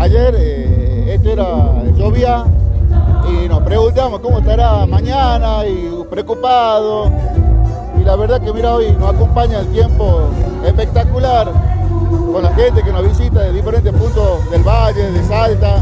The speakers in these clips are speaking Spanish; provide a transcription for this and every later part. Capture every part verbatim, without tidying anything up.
ayer eh, esto era, llovía y nos preguntamos cómo estará mañana y preocupado. Y la verdad que mira, hoy nos acompaña el tiempo espectacular con la gente que nos visita de diferentes puntos del valle, de Salta.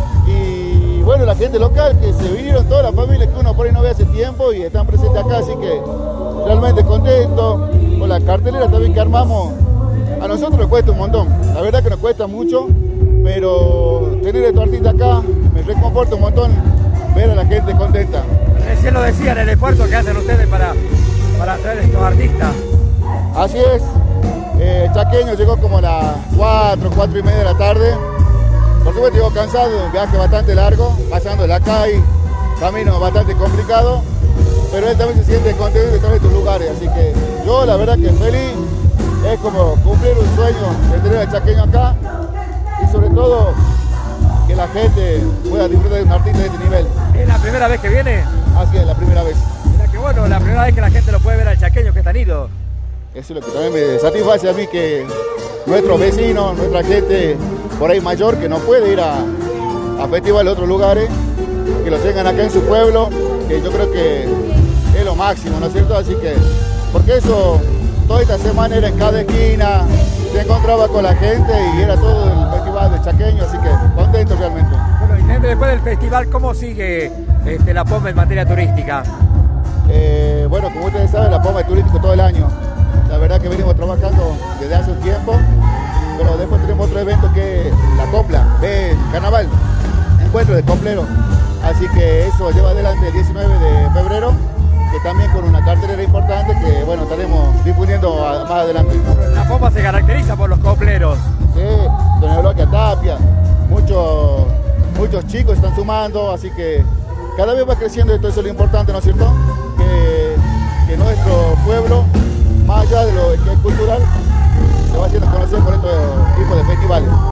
Y bueno, la gente local que se vinieron, todas las familias que uno por ahí no ve hace tiempo y están presentes acá, así que realmente contento con la cartelera también que armamos. A nosotros nos cuesta un montón, la verdad que nos cuesta mucho, pero tener estos artistas acá me reconforta un montón ver a la gente contenta. Recién lo decían, el esfuerzo que hacen ustedes para, para traer estos artistas. Así es, eh, el chaqueño llegó como a las cuatro, cuatro y media de la tarde. Por supuesto llegó cansado, un viaje bastante largo, pasando de la calle, camino bastante complicado, pero él también se siente contento de estar en estos lugares, así que yo la verdad que feliz, es como cumplir un sueño de tener al chaqueño acá y sobre todo que la gente pueda disfrutar de un artista de este nivel. ¿Es la primera vez que viene? Así es, la primera vez. Mira que bueno, la primera vez que la gente lo puede ver al chaqueño que está ido. Eso es lo que también me satisface a mí, que nuestros vecinos, nuestra gente por ahí mayor que no puede ir a, a festivales de otros lugares, que lo tengan acá en su pueblo, que yo creo que es lo máximo, ¿no es cierto? Así que, porque eso, toda esta semana era en cada esquina, se encontraba con la gente y era todo el festival de chaqueño, así que contento realmente. Bueno, y después del festival, ¿cómo sigue este, la Pomba en materia turística? Eh, bueno, como ustedes saben, la Pomba es turístico todo el año. La verdad que venimos trabajando desde hace un tiempo, pero después tenemos otro evento que es la Copla, el Carnaval, encuentro de copleros. Así que eso lleva adelante el diecinueve de febrero, que también con una cartelera importante que bueno, estaremos difundiendo a, más adelante. La Pomba se caracteriza por los copleros. Sí, don Eulogio Tapia, muchos, muchos chicos están sumando, así que cada vez va creciendo esto, eso es lo importante, ¿no es cierto?